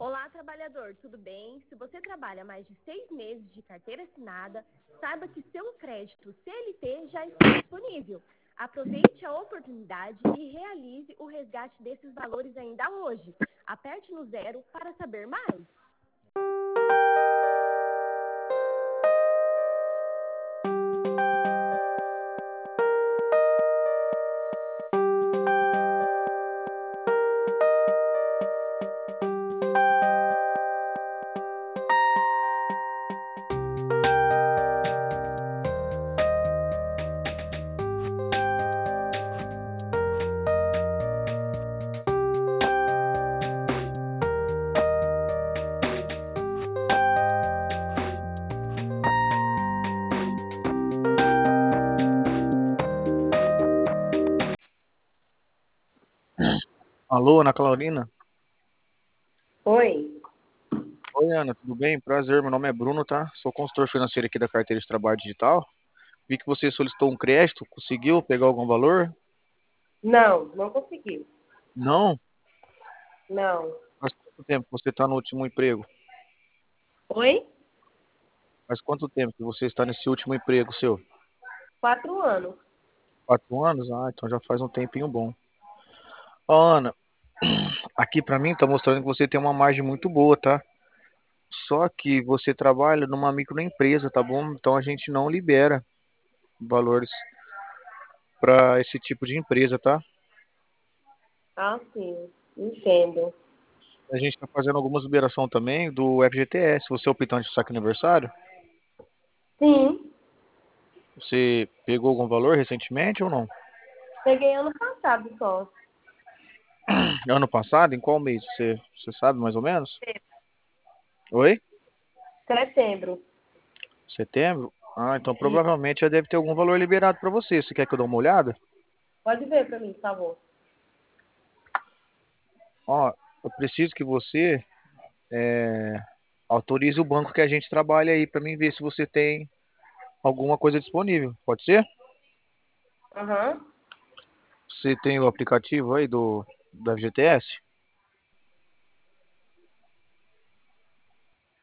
Olá, trabalhador, tudo bem? Se você trabalha mais de 6 meses de carteira assinada, saiba que seu crédito CLT já está disponível. Aproveite a oportunidade e realize o resgate desses valores ainda hoje. Aperte no 0 para saber mais. Alô, Ana Claudina? Oi, Oi, Ana, tudo bem? Prazer, meu nome é Bruno, tá? Sou consultor financeiro aqui da carteira de trabalho digital. Vi que você solicitou um crédito, conseguiu pegar algum valor? não consegui. Não? Não. Faz quanto tempo que você está no último emprego? Oi? Faz quanto tempo que você está nesse último emprego seu? 4 anos. 4 anos? Ah, então já faz um tempinho bom. Ó, Ana, aqui pra mim tá mostrando que você tem uma margem muito boa, tá? Só que você trabalha numa microempresa, tá bom? Então a gente não libera valores para esse tipo de empresa, tá? Ah, sim, entendo. A gente está fazendo algumas liberação também do FGTS. Você é optante de saque aniversário? Sim, Você pegou algum valor recentemente ou não? peguei ano passado só. Ano passado? Em qual mês? Você sabe mais ou menos? Oi? Setembro. Setembro? Ah, então E provavelmente já deve ter algum valor liberado para você. Você quer que eu dê uma olhada? pode ver para mim, por favor. Ó, eu preciso que você autorize o banco que a gente trabalha aí para mim ver se você tem alguma coisa disponível. Pode ser? Aham. Você tem o aplicativo aí do FGTS?